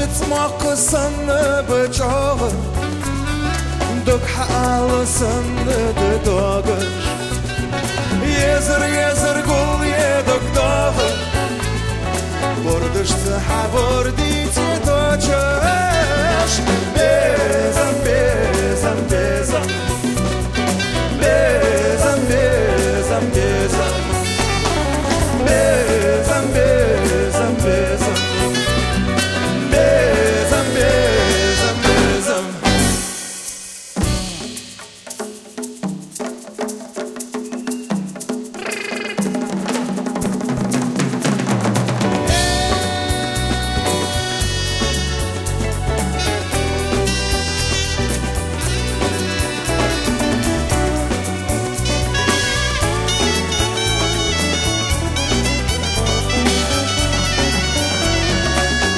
يتمقصن بجاغ دك حالسن دداغ يزر قول يدك داغ بردش تحبرد